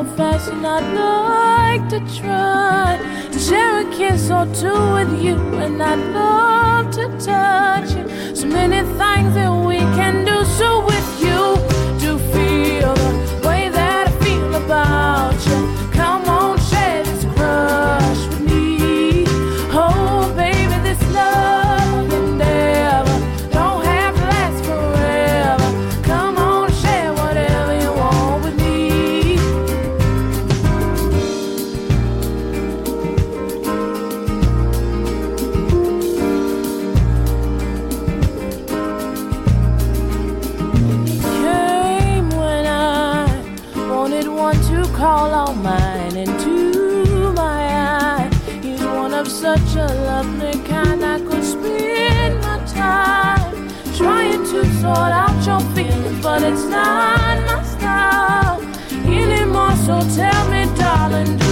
so fast, and I'd like to try to share a kiss or two with you, and I'd love to touch you. So many things that we can do. So with you, do feel the way that I feel about you. Come on, share this crush with me. Oh, baby, this love endeavor don't have to last forever. Come on, share whatever you want with me. Came when I wanted one to call all mine, and to my eye, he's one of such a lovely kind. I could spend my time trying to sort out your feelings, but it's not my style anymore. So tell me, darling,